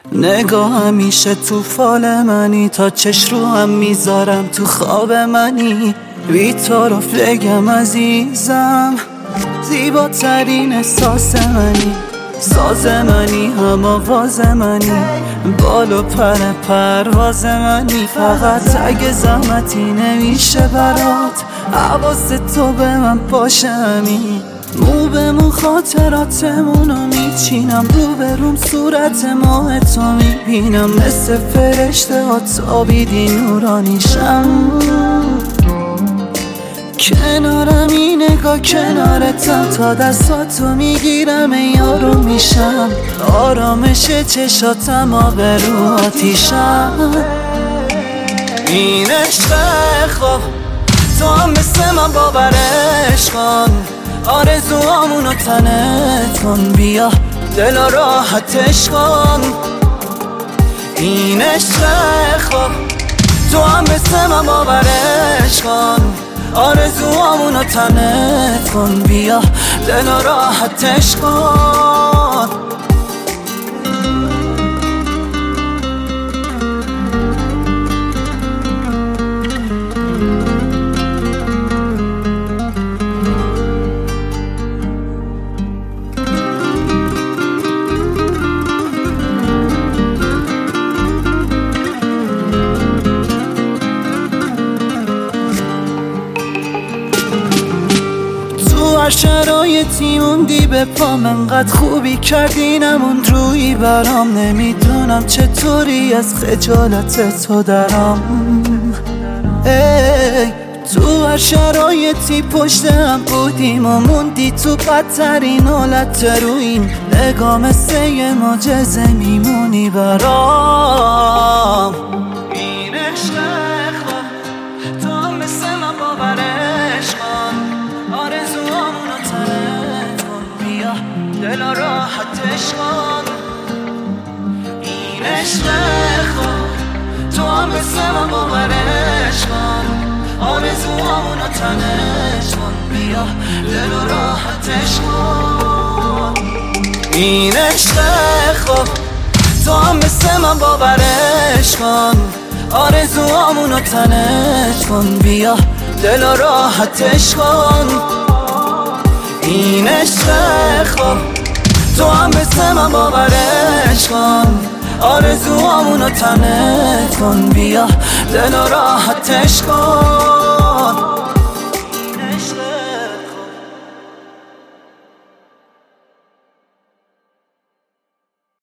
نگاه همیشه تو فال منی، تا چش رو هم میذارم تو خواب منی. بی تو رو بگم عزیزم، زیباترین احساس منی. ساز منی، هم آواز منی، بال و پر پرواز منی. فقط اگه زحمتی نمیشه برات، حواس تو به من باشه همین. مو به مو خاطراتمونو میچینم، رو به روم صورت ماه تو میبینم. مثل فرشته ها تابیدی نورانیشم. کنارم این نگاه کنارتم، تا دستاتو میگیرم یارو میشم. آرامش چشاتم آبرو آتیشم. این عشق خواب تو هم مثل من باورش کن، آرزوامونو تنت کن. بیا دل راحتش کن. این عشق خواب تو هم مثل من باورش کن، آرزوامونو تنت کن. بیا دل راحتش کن. هر شرایطی موندی به پام، انقدر خوبی کردی نموند روی برام. نمیدونم چطوری از خجالت تو درام. ای تو هر شرایطی پشت هم بودیم و موندی تو بدترین حالت. رویم نگاه مثل یه معجزه میمونی برام. این عشق خواب تو هم مثل من باورش کن، آرزوامونو تنت کن. بیا دل راحتش کن. این عشق خواب تو هم مثل من باورش کن، آرزوامونو تنت کن. بیا دل راحتش کن. این عشق خواب تو هم مثل من باورش کن، آرزوامونو تنت کن. بیا دل راحتش کن. این عشق خواب تو هم مثل من باورش کن، آرزوامونو تنت کن. بیا دل راحتش کن.